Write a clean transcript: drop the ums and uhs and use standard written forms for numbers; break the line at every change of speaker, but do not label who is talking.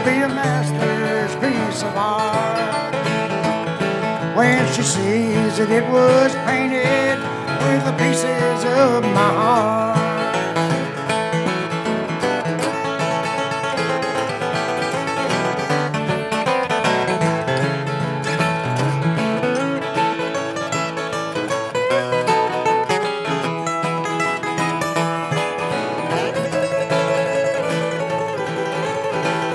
be a masterpiece of art. When she sees that it was painted with the pieces of my heart.